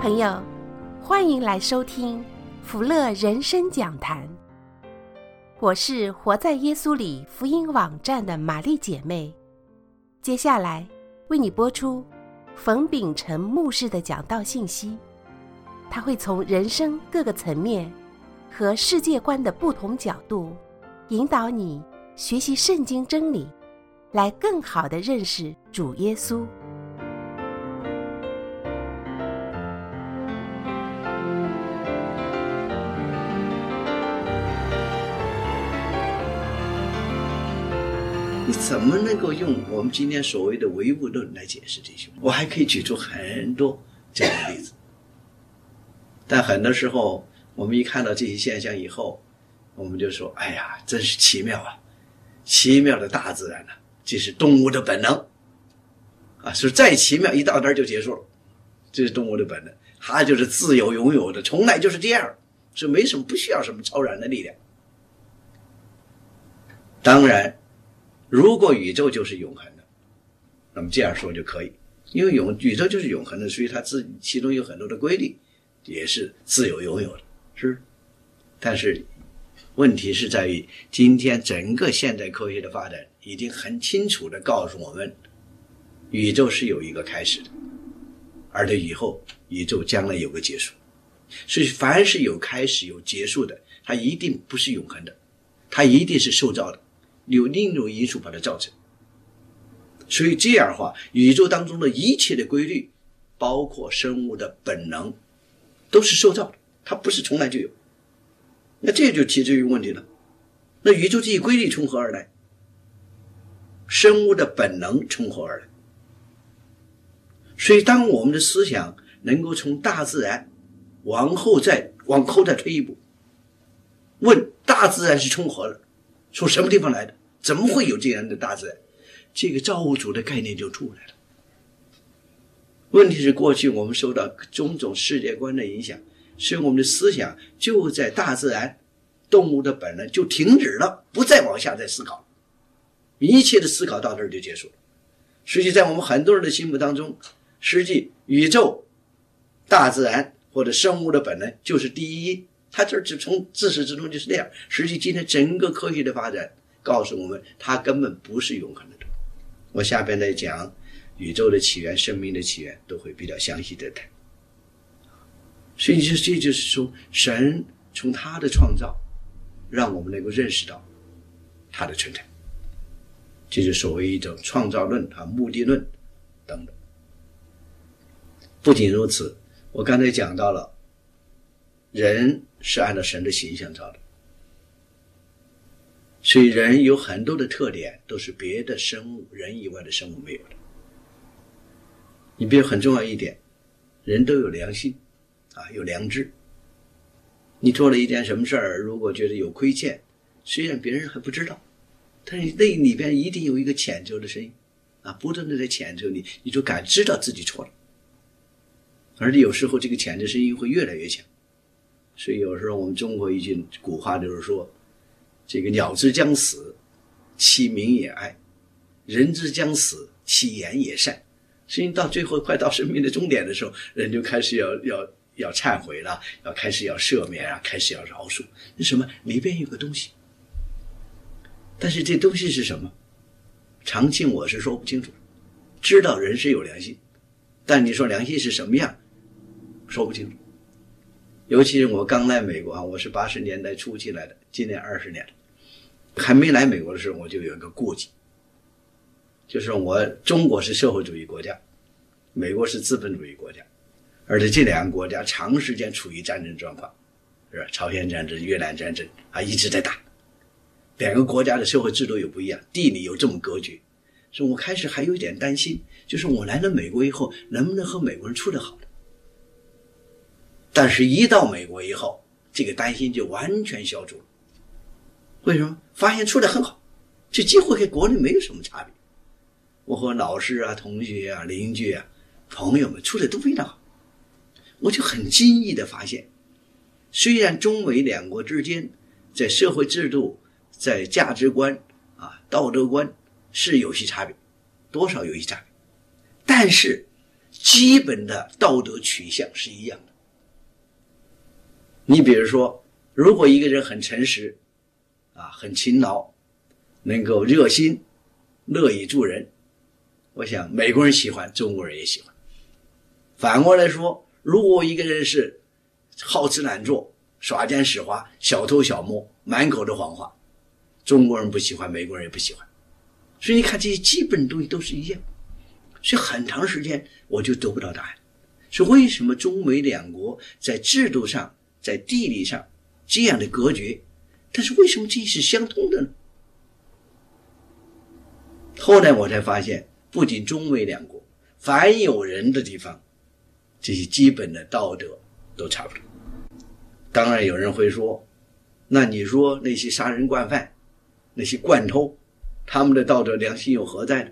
朋友，欢迎来收听福乐人生讲坛。我是活在耶稣里福音网站的玛丽姐妹，接下来为你播出冯秉成牧师的讲道信息。他会从人生各个层面和世界观的不同角度，引导你学习圣经真理，来更好地认识主耶稣。 你怎么能够用我们今天所谓的唯物论来解释这些？我还可以举出很多这样的例子。但很多时候我们一看到这些现象以后，我们就说，哎呀，真是奇妙啊，奇妙的大自然啊，这是动物的本能啊，说再奇妙一到那儿就结束了，这是动物的本能，它就是自由拥有的，从来就是这样，所以没什么，不需要什么超然的力量。当然如果宇宙就是永恒的，那么这样说就可以，因为宇宙就是永恒的，所以它其中有很多的规律也是自由拥有的，是。但是问题是在于，今天整个现代科学的发展已经很清楚地告诉我们，宇宙是有一个开始的，而且以后宇宙将来有个结束。所以凡是有开始有结束的，它一定不是永恒的，它一定是受造的，有另一种因素把它造成。所以这样的话，宇宙当中的一切的规律，包括生物的本能，都是受造的，它不是从来就有。那这就提出一个问题了，那宇宙这些规律从何而来？生物的本能从何而来？所以当我们的思想能够从大自然往后再推一步，问大自然是从何的，从什么地方来的，怎么会有这样的大自然？这个造物主的概念就出来了。问题是过去我们受到种种世界观的影响，所以我们的思想就在大自然动物的本能就停止了，不再往下再思考，一切的思考到这儿就结束了。实际在我们很多人的心目当中，实际宇宙大自然或者生物的本能就是第一，它这从自始至终就是这样。实际今天整个科学的发展告诉我们，它根本不是永恒的。我下边来讲宇宙的起源、生命的起源，都会比较详细的谈。所以这就是说，神从他的创造让我们能够认识到他的存在，这就是所谓一种创造论、目的论等等。不仅如此，我刚才讲到了人是按照神的形象造的，所以人有很多的特点都是别的生物，人以外的生物没有的。你比如很重要一点，人都有良心有良知。你做了一件什么事儿，如果觉得有亏欠，虽然别人还不知道，但是那里边一定有一个谴责的声音不断的在谴责你，你就感知到自己错了。而且有时候这个谴责声音会越来越强。所以有时候我们中国一句古话就是说，这个鸟之将死，其鸣也哀；人之将死，其言也善。所以到最后快到生命的终点的时候，人就开始要忏悔了，开始要赦免开始要饶恕。那什么？里边有个东西，但是这东西是什么？常情我是说不清楚。知道人是有良心，但你说良心是什么样，说不清楚。尤其是我刚来美国我是80年代初期来的，今年20年了。还没来美国的时候，我就有一个顾忌，就是中国是社会主义国家，美国是资本主义国家，而且这两个国家长时间处于战争状况，是吧？朝鲜战争、越南战争一直在打。两个国家的社会制度又不一样，地理又这么隔绝，所以我开始还有一点担心，就是我来了美国以后能不能和美国人处得好的。但是一到美国以后，这个担心就完全消除了。为什么？发现处得很好，这几乎跟国内没有什么差别。我和老师同学邻居朋友们处得都非常好。我就很惊异的发现，虽然中美两国之间在社会制度、在价值观道德观是有些差别，多少有些差别，但是基本的道德取向是一样的。你比如说，如果一个人很诚实很勤劳，能够热心乐意助人，我想美国人喜欢，中国人也喜欢。反过来说，如果一个人是好吃懒做，耍奸使滑，小偷小摸，满口的谎话，中国人不喜欢，美国人也不喜欢。所以你看，这些基本东西都是一样。所以很长时间我就得不到答案，是为什么中美两国在制度上在地理上这样的隔绝，但是为什么这是相通的呢？后来我才发现，不仅中美两国，凡有人的地方，这些基本的道德都差不多。当然有人会说，那你说那些杀人惯犯，那些惯偷，他们的道德良心又何在呢？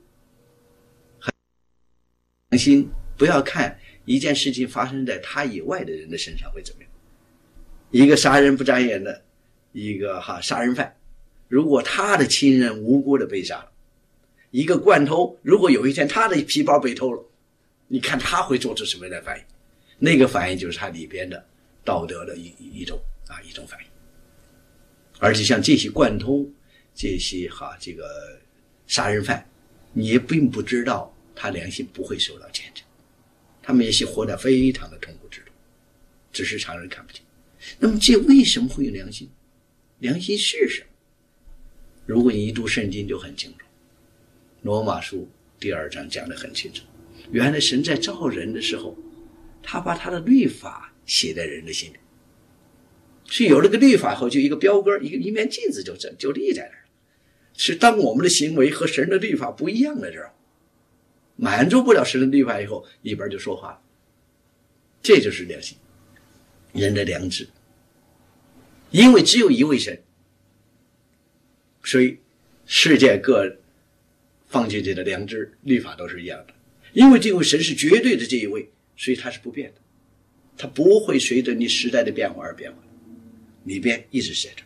良心不要看一件事情发生在他以外的人的身上会怎么样。一个杀人不眨眼的一个杀人犯，如果他的亲人无辜的被杀了，一个惯偷，如果有一天他的皮包被偷了，你看他会做出什么样的反应？那个反应就是他里边的道德的一种反应。而且像这些惯偷，这些这个杀人犯，你也并不知道他良心不会受到谴责，他们也是活得非常的痛苦之中，只是常人看不见。那么这为什么会有良心？良心是什么？如果你一读圣经就很清楚，罗马书第2章讲得很清楚，原来神在造人的时候，他把他的律法写在人的心里，是有了个律法后，就一个标杆，一面镜子就立在那儿。是当我们的行为和神的律法不一样的时候，满足不了神的律法以后，里边就说话了。这就是良心，人的良知。因为只有一位神，所以世界各放进去的良知律法都是一样的。因为这位神是绝对的这一位，所以他是不变的，他不会随着你时代的变化而变化，里边一直是在这。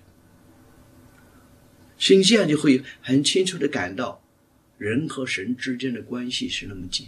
所以这样就会很清楚地感到人和神之间的关系是那么近。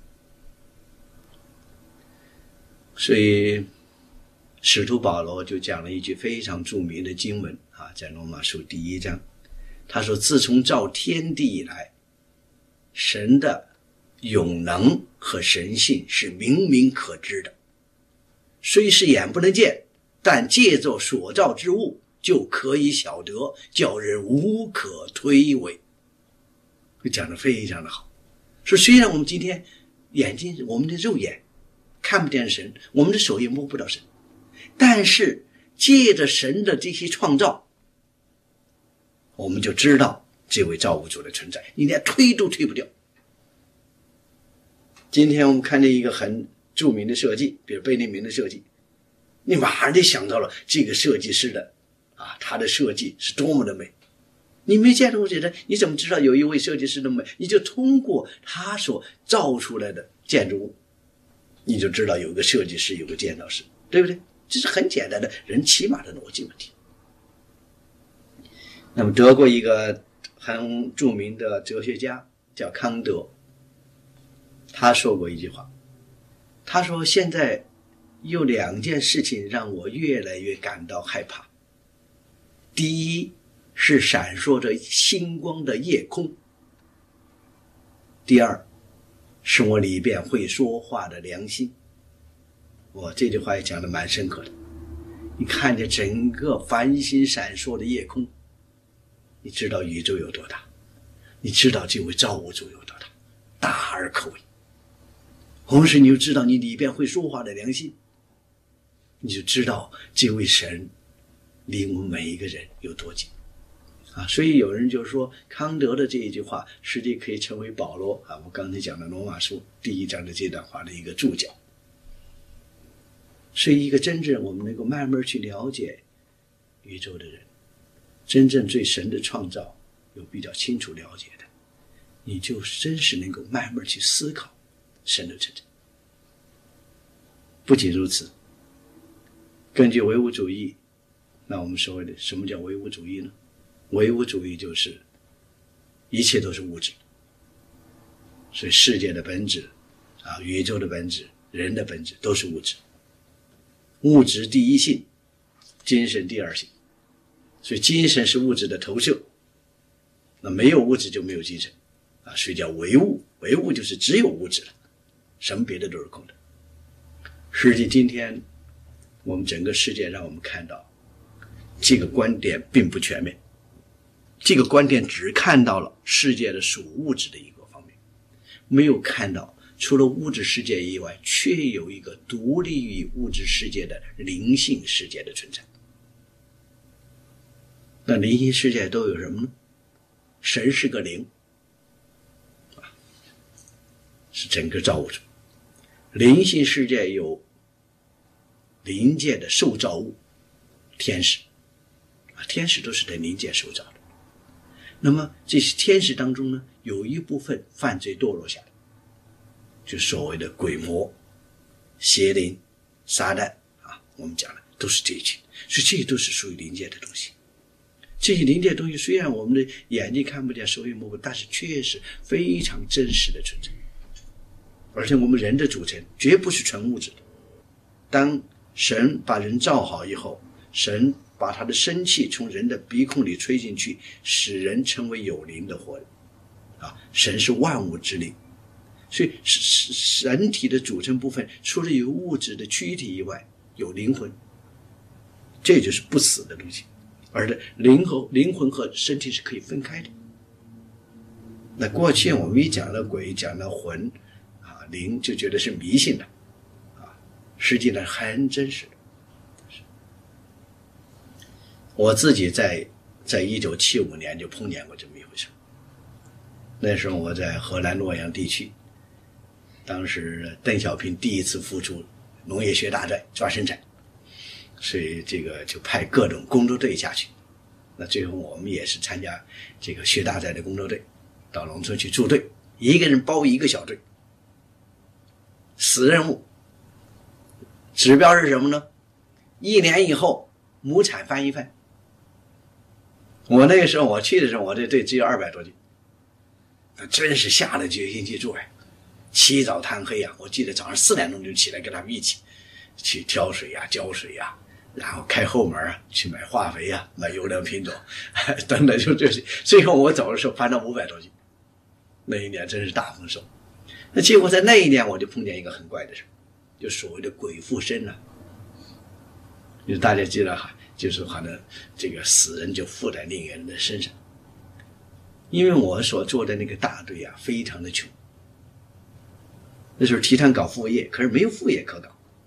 所以使徒保罗就讲了一句非常著名的经文在罗马书第1章，他说，自从造天地以来，神的永能和神性是明明可知的，虽是眼不能见，但借着所造之物就可以晓得，叫人无可推诿。讲得非常的好，说虽然我们今天眼睛，我们的肉眼看不见神，我们的手也摸不到神，但是借着神的这些创造，我们就知道这位造物主的存在，你连推都推不掉。今天我们看见一个很著名的设计，比如贝聿铭的设计，你马上就想到了这个设计师的他的设计是多么的美。你没见过这人，你怎么知道有一位设计师的美？你就通过他所造出来的建筑物，你就知道有个设计师，有个建造师，对不对？这是很简单的人起码的逻辑问题。那么德国一个很著名的哲学家叫康德，他说过一句话，他说，现在有2件事情让我越来越感到害怕。第一是闪烁着星光的夜空，第二是我里边会说话的良心。这句话也讲得蛮深刻的。你看见整个繁星闪烁的夜空，你知道宇宙有多大，你知道这位造物主有多大，大而可畏。同时你就知道你里边会说话的良心，你就知道这位神离我们每一个人有多近所以有人就说康德的这一句话实际可以成为保罗我刚才讲的罗马书第1章的这段话的一个注脚。所以一个真正我们能够慢慢去了解宇宙的人，真正对神的创造有比较清楚了解的，你就真是能够慢慢去思考神的存在。不仅如此，根据唯物主义，那我们所谓的什么叫唯物主义呢？唯物主义就是一切都是物质，所以世界的本质宇宙的本质，人的本质都是物质，物质第一性，精神第二性，所以精神是物质的投射，那没有物质就没有精神所以叫唯物，唯物就是只有物质了，什么别的都是空的。实际今天我们整个世界让我们看到这个观点并不全面，这个观点只看到了世界的属物质的一个方面，没有看到除了物质世界以外，却有一个独立于物质世界的灵性世界的存在。那灵性世界都有什么呢？神是个灵是整个造物主。灵性世界有灵界的受造物，天使天使都是在灵界受造的。那么这些天使当中呢，有一部分犯罪堕落下来，就所谓的鬼魔、邪灵、撒旦我们讲的都是这些，所以这些都是属于灵界的东西。这些灵界的东西虽然我们的眼睛看不见，手也摸不见，但是确实非常真实的存在。而且我们人的组成绝不是纯物质的。当神把人造好以后，神把他的生气从人的鼻孔里吹进去，使人成为有灵的活人神是万物之灵，所以人体的组成部分除了有物质的躯体以外，有灵魂，这就是不死的东西。而灵魂和身体是可以分开的。那过去我们一讲到鬼，讲到魂灵，就觉得是迷信的实际上很真实的。我自己在1975年就碰见过这么一回事。那时候我在荷兰洛阳地区，当时邓小平第一次复出农业学大寨抓生产，所以这个就派各种工作队下去。那最后我们也是参加这个学大寨的工作队，到农村去驻队，一个人包一个小队。死任务指标是什么呢？1年以后亩产翻一番。我那个时候我去的时候，我这队只有200多斤，真是下了决心去做起早贪黑我记得早上4点钟就起来跟他们一起去挑水浇水然后开后门去买化肥买优良品种等等，就这些。最后我走的时候翻到500多斤，那一年真是大丰收。那结果在那一年我就碰见一个很怪的事，就所谓的鬼附身就是大家知道就是好像这个死人就附在另一个人的身上。因为我所做的那个大队非常的穷，那时候提倡搞副业，可是没有副业可搞。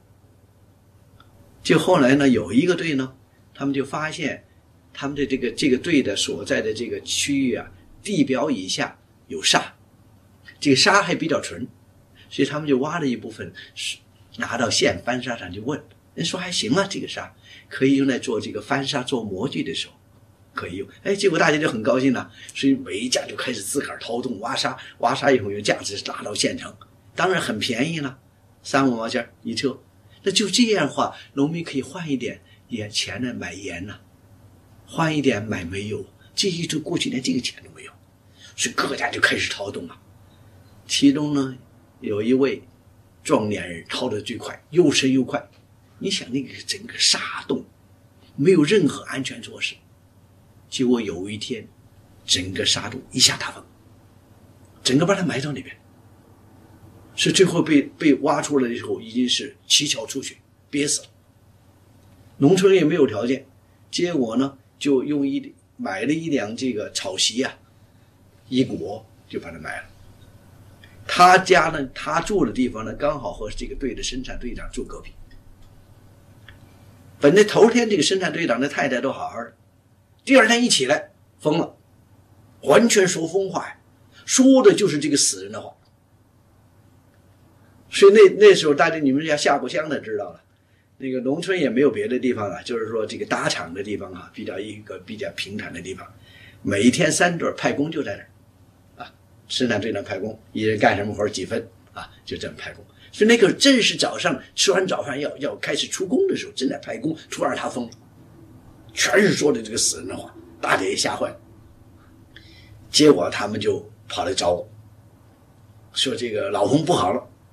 就后来呢，有一个队呢，他们就发现他们的这个队的所在的这个区域地表以下有沙，这个沙还比较纯，所以他们就挖了一部分拿到县翻沙上去问人，说还行这个沙可以用来做这个翻沙做模具的时候可以用。结果大家就很高兴了，所以每一家就开始自个儿掏洞挖沙，挖沙以后用架子拉到县城，当然很便宜了，3-5毛钱一车。那就这样的话，农民可以换一点钱呢买盐换一点买煤油，这一周过去连这个钱都没有，所以各家就开始掏洞其中呢有一位壮年人掏得最快，又深又快。你想那个整个沙洞没有任何安全措施，结果有一天整个沙洞一下塌方，整个把它埋到那边，是最后被挖出来的时候已经是七窍出血，憋死了。农村也没有条件，结果呢就买了一辆这个草席一裹就把它埋了。他家呢，他住的地方呢，刚好和这个队的生产队长住隔壁。本来头天这个生产队长的太太都好好的，第二天一起来疯了，完全说疯话说的就是这个死人的话。所以那时候大家你们要下过乡的知道了，那个农村也没有别的地方就是说这个打场的地方一个比较平坦的地方，每天3对派工就在那儿生产队长派工，一人干什么活几分就这么派工。所以那个正是早上吃完早饭要开始出工的时候，正在派工，突然他疯了，全是说的这个死人的话，大家也吓坏了。结果他们就跑来找我，说这个老洪不好了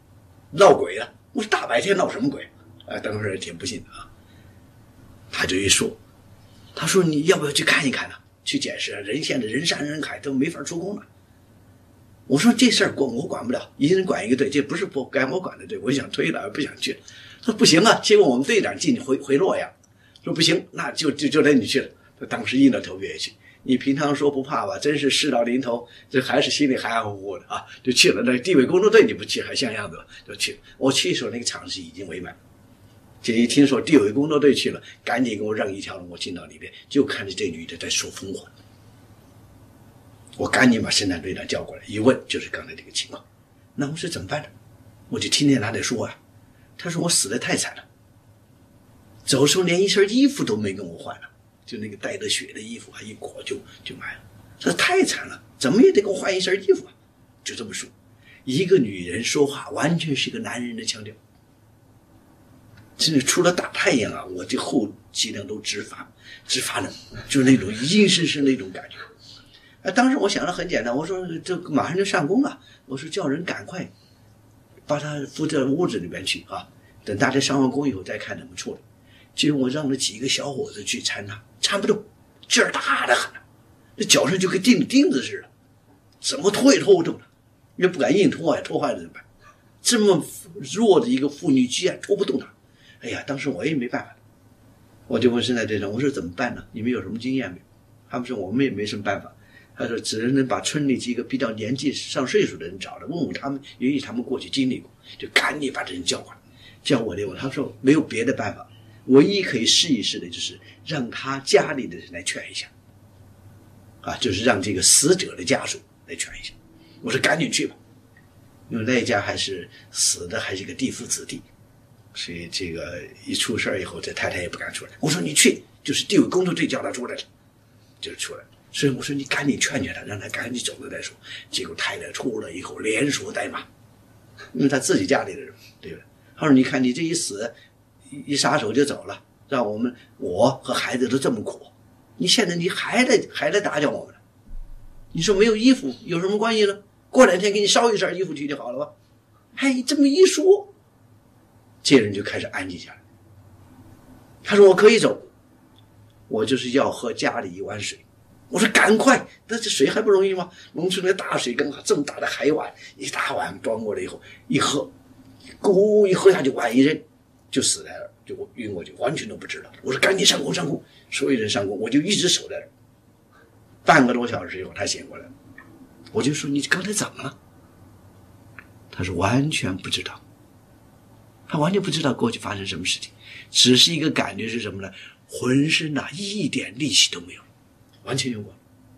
闹鬼了。我说大白天闹什么鬼？当时也挺不信的啊。他就一说，他说你要不要去看一看呢？去解释人现在人山人海都没法出工了。我说这事儿我管不了，一人管一个队，这不是不该我管的队，我想推了，不想去了。他说不行啊，结果我们队长进回洛阳，说不行，那就得你去了。他当时硬着头皮也去。你平常说不怕吧，真是事到临头，这还是心里含含糊糊的啊，就去了。那地委工作队你不去还像样子吧，就去了。我去的时候那个场是已经围满，这一听说地委工作队去了，赶紧给我让一条路，我进到里边，就看着这女的在说疯话。我赶紧把生产队长叫过来，一问就是刚才这个情况。那我说怎么办呢？我就听见他在说啊，他说我死得太惨了，走时候连一身衣服都没跟我换了，就那个带着血的衣服一裹就埋了，这太惨了，怎么也得给我换一身衣服啊！就这么说，一个女人说话完全是个男人的腔调。真的除了大太阳啊，我这后脊梁都直发冷，就是那种阴森森那种感觉。当时我想的很简单，我说这马上就上工了，我说叫人赶快把他扶到屋子里边去啊，等大家上完工以后再看怎么处理。结果我让了几个小伙子去搀他，搀不动，劲儿大得很，这脚上就跟钉子似的，怎么拖也拖不动了，也不敢硬拖呀，拖坏了怎么办？这么弱的一个妇女居然拖不动他，哎呀，当时我也没办法，我就问生产队长，我说怎么办呢？你们有什么经验没有？他们说我们也没什么办法。他说只能把村里几个比较年纪上岁数的人找来，问问他们，因为他们过去经历过，就赶紧把这人叫过来。叫我的，他说没有别的办法，唯一可以试一试的就是让他家里的人来劝一下，就是让这个死者的家属来劝一下。我说赶紧去吧，因为那一家还是死的，还是一个地富子弟，所以这个一出事以后，这太太也不敢出来。我说你去，就是地委工作队叫他出来了，就是出来了。所以我说你赶紧劝劝他，让他赶紧走了再说。结果太太出了以后连说带骂，因为他自己家里的人，对吧？他说你看你这一死，一撒手就走了，让我和孩子都这么苦，你现在你还来打搅我们了。你说没有衣服有什么关系呢？过2天给你烧一身衣服去就好了吧？这么一说，这人就开始安静下来。他说我可以走，我就是要喝家里一碗水。我说赶快，那这水还不容易吗？农村的大水缸这么大的海碗，一大碗端过来以后，一喝，咕一喝下去，碗一扔，就死在了，就晕过去，完全都不知道。我说赶紧上工，所有人上工，我就一直守在那儿。半个多小时以后，他醒过来了，我就说你刚才怎么了？他说完全不知道，他完全不知道过去发生什么事情，只是一个感觉是什么呢？浑身一点力气都没有。完全有关。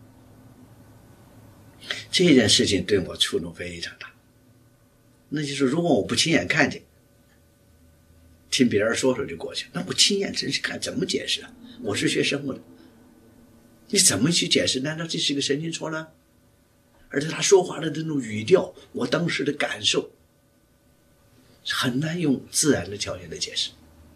这件事情对我触动非常大，那就是如果我不亲眼看见，听别人说就过去，那我亲眼真是看怎么解释啊？我是学生物的，你怎么去解释？难道这是个神经错乱？而且他说话的这种语调，我当时的感受很难用自然的条件来解释。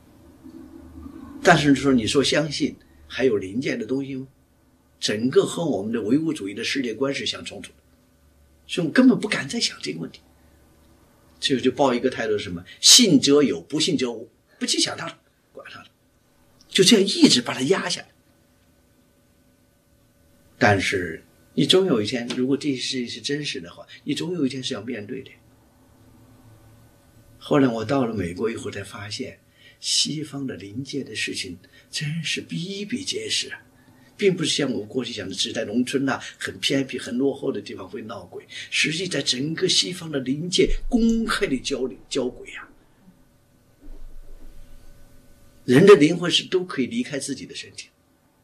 但是你说相信还有灵界的东西吗？整个和我们的唯物主义的世界观是相冲突的，所以我根本不敢再想这个问题。就抱一个态度是什么？信则有，不信则无，不去想它了，管它了，就这样一直把它压下来。但是你总有一天，如果这些事情是真实的话，你总有一天是要面对的。后来我到了美国以后才发现，西方的灵界的事情真是比比皆是啊，并不是像我过去讲的只在农村很偏僻很落后的地方会闹鬼，实际在整个西方的灵界公开的交鬼啊。人的灵魂是都可以离开自己的身体。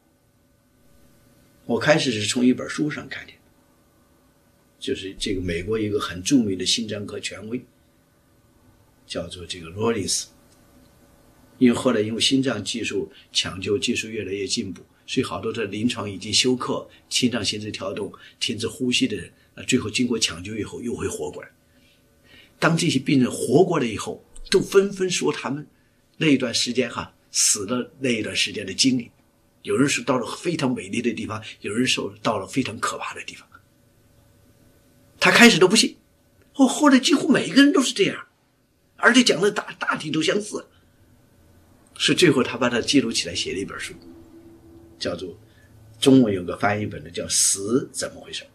我开始是从一本书上看见，就是这个美国一个很著名的心脏科权威，叫做这个罗林斯。因为后来因为心脏技术抢救技术越来越进步，所以好多在临床已经休克、心脏停止跳动、停止呼吸的人，最后经过抢救以后又会活过来。当这些病人活过来以后，都纷纷说他们那一段时间死了那一段时间的经历。有人说到了非常美丽的地方，有人说到了非常可怕的地方。他开始都不信，后来几乎每个人都是这样。 而且讲的大体都相似。是最后他把它记录起来写了一本书，叫做中文有个翻译本的叫《死怎么回事》。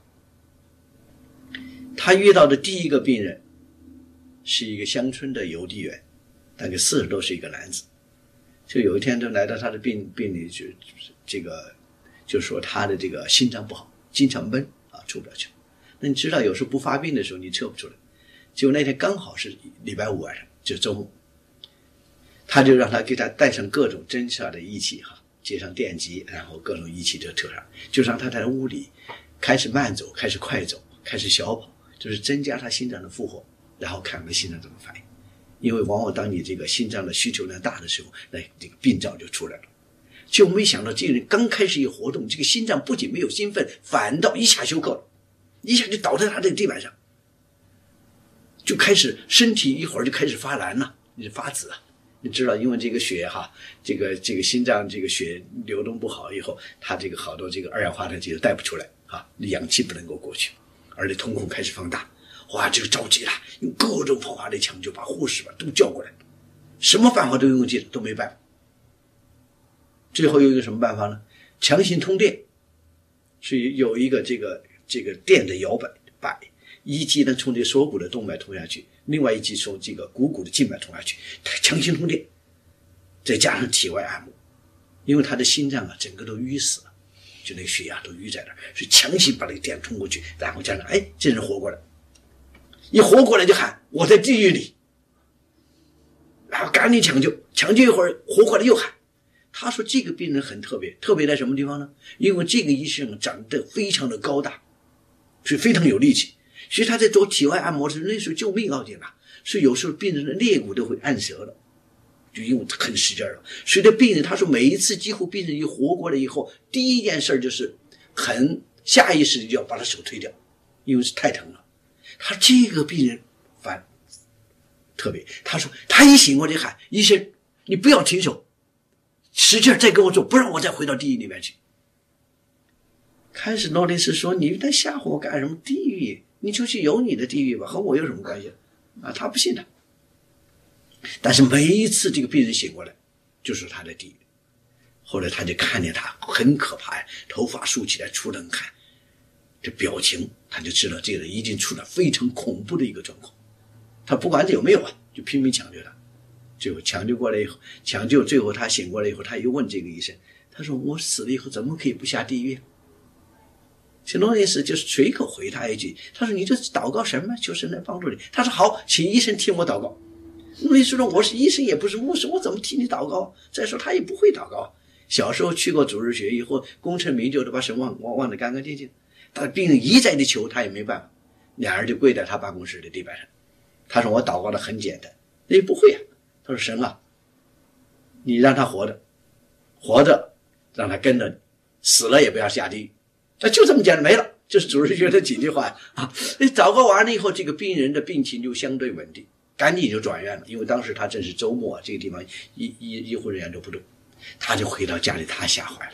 他遇到的第一个病人是一个乡村的邮递员，大概40多岁一个男子。就有一天他来到他的病里，就说他的这个心脏不好，经常闷啊，出不了去。那你知道有时候不发病的时候你测不出来，结果那天刚好是礼拜五晚上，就是周末，他就让他给他带上各种侦测的仪器接上电极，然后各种仪器就测上，就让他在屋里开始慢走，开始快走，开始小跑，就是增加他心脏的负荷，然后看看心脏怎么反应。因为往往当你这个心脏的需求量大的时候，那这个病灶就出来了。就没想到这个人刚开始一活动，这个心脏不仅没有兴奋，反倒一下休克了，一下就倒在他这个地板上，就开始身体一会儿就开始发蓝了，发紫啊。你知道，因为这个血这个心脏这个血流动不好以后，它这个好多这个二氧化碳就带不出来氧气不能够过去，而且瞳孔开始放大，哇，这个着急了，用各种方法来抢救，把护士都叫过来，什么办法都用尽了，都没办法。最后有一个什么办法呢？强行通电，是有一个这个电的摇摆，一级呢从这锁骨的动脉通下去，另外一级从这个股的静脉通下去，强行通电，再加上体外按摩，因为他的心脏整个都淤死了，就那个血压都淤在那儿，所以强行把那个电通过去，然后加上这人活过来，一活过来就喊我在地狱里，然后赶紧抢救一会儿活过来又喊。他说这个病人很特别在什么地方呢？因为这个医生长得非常的高大，所以非常有力气，所以他在做体外按摩的时候，那时候救命要紧了，所以有时候病人的肋骨都会按折了，就因为很使劲了。所以这病人他说每一次几乎病人一活过来以后，第一件事就是很下意识的就要把他手推掉，因为是太疼了。他这个病人特别，他说他一醒过来喊医生你不要停手，使劲再跟我做，不让我再回到地狱里面去。开始诺林斯说你在吓唬我干什么？地狱你就去有你的地狱吧，和我有什么关系他不信的。但是每一次这个病人醒过来就说他的地狱。后来他就看见他很可怕呀，头发竖起来出冷汗，这表情他就知道这个人已经出了非常恐怖的一个状况。他不管有没有就拼命抢救他，最后抢救过来以后，最后他醒过来以后，他又问这个医生，他说我死了以后怎么可以不下地狱？这诺林斯就随口回他一句，他说你就祷告神吧，求神来帮助你。他说好，请医生替我祷告。诺林斯说我是医生也不是牧师，我怎么替你祷告？再说他也不会祷告，小时候去过主日学，以后功成名就的把神忘得干干净净，但病人一再的求他也没办法，两人就跪在他办公室的地板上。他说我祷告的很简单，也不会他说神你让他活着让他跟着你，死了也不要下地狱，就这么简单，没了，就是主日学的几句话祷告完了以后，这个病人的病情就相对稳定，赶紧就转院了，因为当时他正是周末这个地方医护人员都不多，他就回到家里，他吓坏了。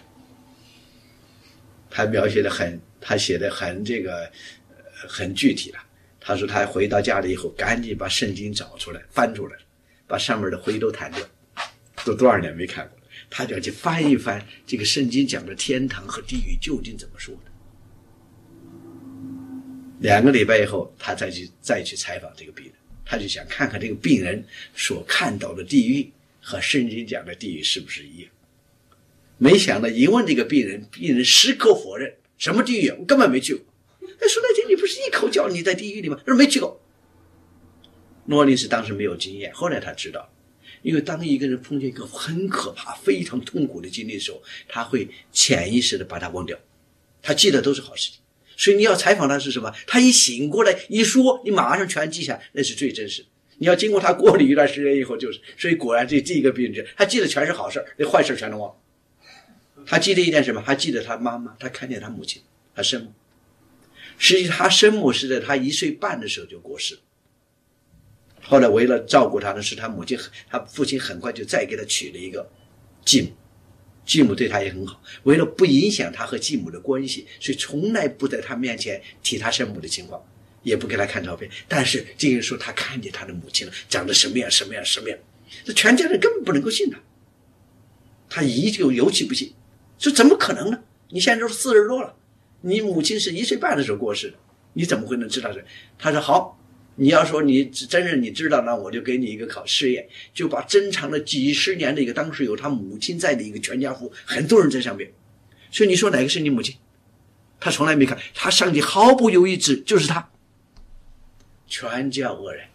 他描写的他写的很具体了。他说他回到家里以后，赶紧把圣经找出来翻出来，把上面的灰都弹掉，都多少年没看过，他就要去翻一翻这个圣经讲的天堂和地狱究竟怎么说的。2个礼拜以后，他再去采访这个病人，他就想看看这个病人所看到的地狱和圣经讲的地狱是不是一样。没想到一问这个病人矢口否认，什么地狱我根本没去过。说那天你不是一口叫你在地狱里吗？他说没去过。诺林斯当时没有经验，后来他知道，因为当一个人碰见一个很可怕非常痛苦的经历的时候，他会潜意识的把它忘掉，他记得都是好事情。所以你要采访他是什么，他一醒过来一说，你马上全记下，那是最真实的。你要经过他过了一段时间以后，就是，所以果然这一个病人他记得全是好事，那坏事全都忘了。他记得一件什么？他记得他妈妈，他看见他母亲，他生母。实际他生母是在他1岁半的时候就过世了，后来为了照顾他的是他父亲很快就再给他娶了一个继母，继母对他也很好，为了不影响他和继母的关系，所以从来不在他面前提他生母的情况， 也不给他看照片，但是这个人说他看见他的母亲了，长得什么样什么样什么样，这全家人根本不能够信他，他依旧尤其不信，说怎么可能呢？你现在都是40多了，你母亲是1岁半的时候过世的，你怎么会能知道这？他说好，你要说你真是你知道，那我就给你一个试验，就把珍藏了几十年的一个当时有他母亲在的一个全家福，很多人在上面，所以你说哪个是你母亲？他从来没看，他上去毫不犹豫指就是他，全家愕然。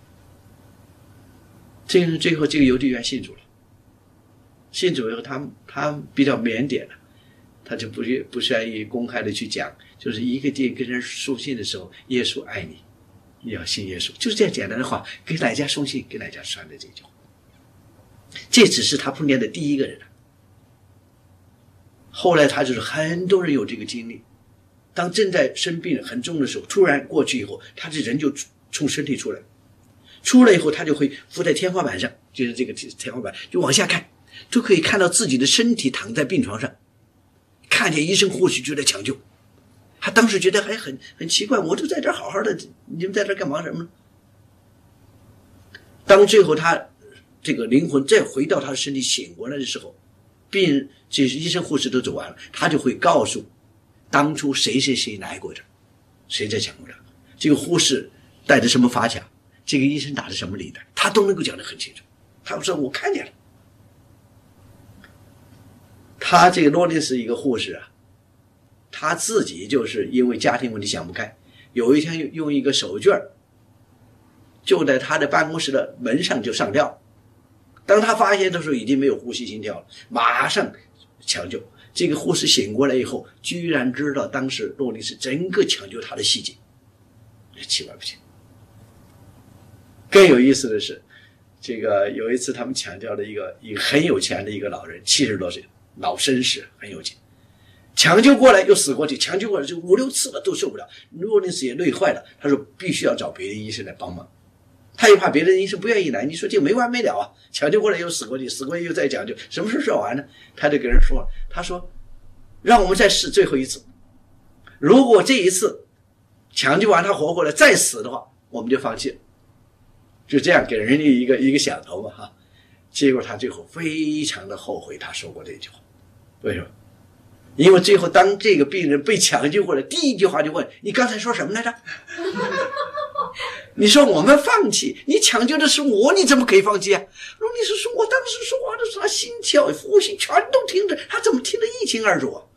最后这个邮递员信主了，信主以后他比较腼腆了，他就不愿意公开的去讲，就是一个跟人书信的时候，耶稣爱你，你要信耶稣，就是这样简单的话，给哪家送信给哪家传的这句话。这只是他碰见的第一个人，后来他就是很多人有这个经历，当正在生病很重的时候，突然过去以后，他这人就从身体出来以后，他就会伏在天花板上，就是这个天花板就往下看，就可以看到自己的身体躺在病床上，看见医生护士就在抢救。他当时觉得还很奇怪，我就在这好好的，你们在这干嘛什么呢？当最后他这个灵魂再回到他的身体醒过来的时候，这医生护士都走完了，他就会告诉当初谁来过这，谁在抢过这，这个护士带着什么发卡，这个医生打的什么领带，他都能够讲得很清楚。他说我看见了。他这个罗林斯一个护士啊，他自己就是因为家庭问题想不开，有一天用一个手绢就在他的办公室的门上就上吊，当他发现的时候已经没有呼吸心跳了，马上抢救。这个护士醒过来以后，居然知道当时罗林斯整个抢救他的细节，奇怪不奇？更有意思的是，这个有一次他们抢救了一个很有钱的一个老人，70多岁，老绅士，很有钱，抢救过来又死过去，抢救过来就5、6次了都受不了，罗林斯也累坏了，他说必须要找别的医生来帮忙，他又怕别的医生不愿意来，你说这没完没了啊，抢救过来又死过去，死过去又再抢救，什么时候说完呢？他就跟人说，他说让我们再试最后一次，如果这一次抢救完他活过来再死的话，我们就放弃了，就这样给人家一个响头嘛哈。结果他最后非常的后悔他说过这句话。为什么？因为最后当这个病人被抢救过来，第一句话就问你刚才说什么来着？你说我们放弃，你抢救的是我，你怎么可以放弃啊？罗尼斯说我当时说话的时候，他心跳呼吸全都听着，他怎么听得一清二楚啊？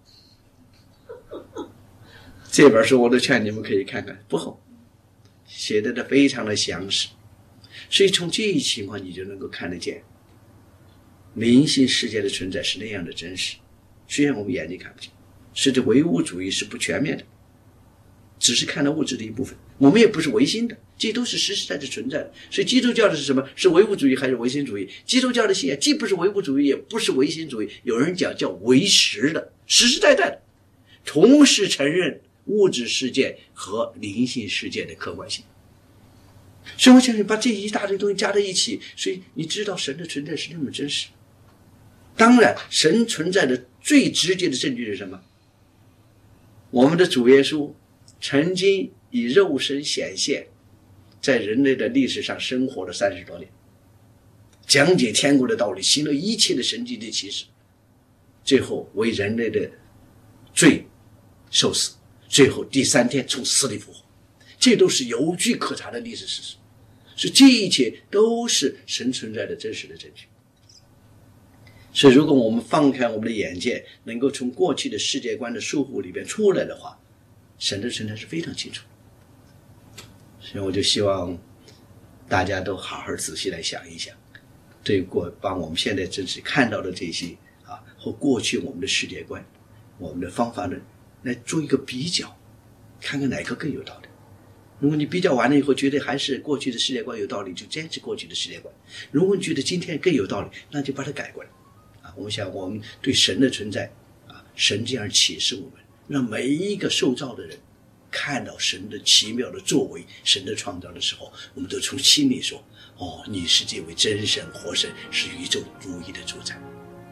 这本书我都劝你们可以看看，不厚，写的非常的详实，所以从这一情况你就能够看得见灵性世界的存在是那样的真实，虽然我们眼睛看不见，是这唯物主义是不全面的，只是看到物质的一部分，我们也不是唯心的，这都是实实在在存在的。所以基督教的是什么？是唯物主义还是唯心主义？基督教的信仰既不是唯物主义也不是唯心主义，有人讲叫唯实的，实实在在的同时承认物质世界和灵性世界的客观性。所以我想你把这一大堆东西加在一起，所以你知道神的存在是那么真实。当然神存在的最直接的证据是什么？我们的主耶稣曾经以肉身显现，在人类的历史上生活了30多年，讲解天国的道理，行了一切的神迹的奇事，最后为人类的罪受死，最后第3天从死里复活，这都是有据可查的历史事实。所以这一切都是神存在的真实的证据。所以如果我们放开我们的眼界，能够从过去的世界观的束缚里边出来的话，神的存在是非常清楚。所以我就希望大家都好好仔细来想一想，对把我们现在真实看到的这些和过去我们的世界观，我们的方法论来做一个比较，看看哪个更有道理。如果你比较完了以后觉得还是过去的世界观有道理，就坚持过去的世界观；如果你觉得今天更有道理，那就把它改过来。我想我们对神的存在神这样启示我们，让每一个受造的人看到神的奇妙的作为，神的创造的时候，我们都从心里说，你是这位真神活神，是宇宙如一的主宰。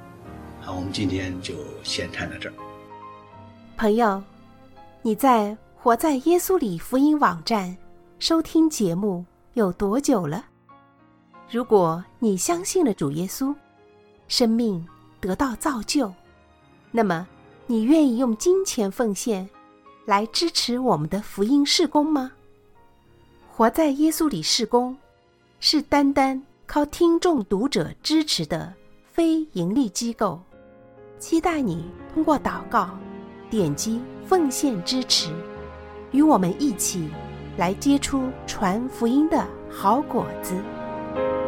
好，我们今天就先谈到这儿。 朋友，你在活在耶稣里福音网站收听节目有多久了？如果你相信了主耶稣，生命得到造就，那么你愿意用金钱奉献来支持我们的福音事工吗？活在耶稣里事工是单单靠听众读者支持的非盈利机构，期待你通过祷告点击奉献支持，与我们一起来结出传福音的好果子。